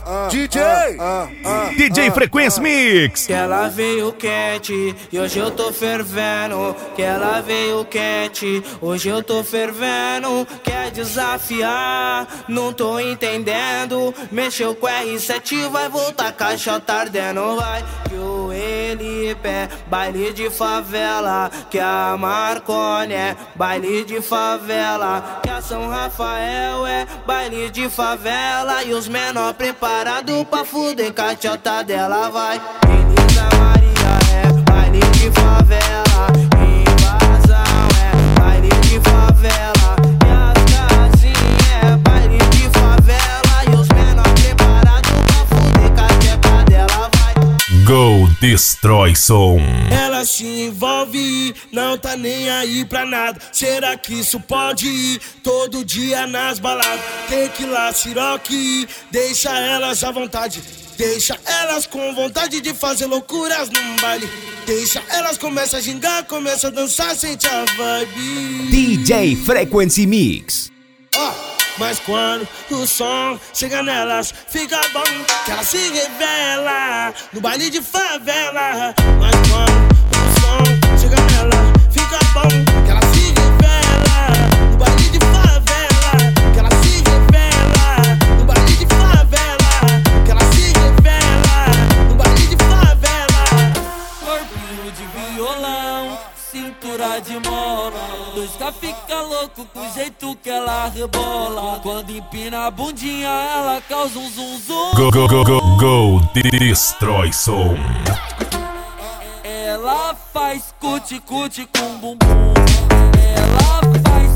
DJ Frequency Mix. Que ela veio quente e hoje eu tô fervendo. Que ela veio quente, hoje eu tô fervendo. Quer desafiar, não tô entendendo. Mexeu com R7, vai voltar caixa ardendo. Vai que o Elipe é baile de favela, que a Marconi é baile de favela, que a São Rafael é baile de favela. E os menor preparado pra fuder caixota dela. Vai, Elisa Maria é baile de favela, invasão é baile de favela, e as casinhas é baile de favela. E os menor preparado pra fuder caixota dela. Vai, Go Destrói Som. Ela se envolve, não tá nem aí pra nada. Será que isso pode ir todo dia nas baladas? Tequila, siroque, deixa elas à vontade. Deixa elas com vontade de fazer loucuras num baile. Deixa elas começam a gingar, começam a dançar, sente a vibe. DJ Frequency Mix. Mas quando o som chega nelas, fica bom, que ela se revela no baile de favela. Mas quando o som chega nela, fica bom, que ela se revela no baile de favela. Que ela se revela no baile de favela. Que ela se revela no baile de favela. Corpinho de violão, cintura de mola. Doisca fica louco com o jeito que ela rebola. Quando empina a bundinha, ela causa um zum zum. Go Destrói Som. Ela faz cuti-cuti com bumbum. Ela faz